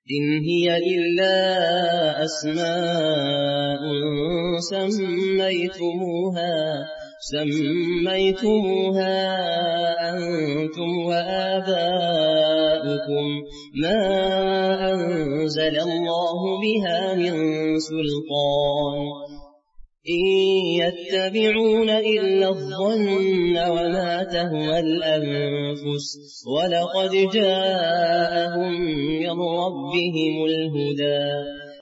إن هي إلا أسماء سميتموها أنتم وآباؤكم ما أنزل الله بها من سلطان إن يتبعون إلا الظن وما تهوى الأنفس ولقد جاءهم من ربهم الهدى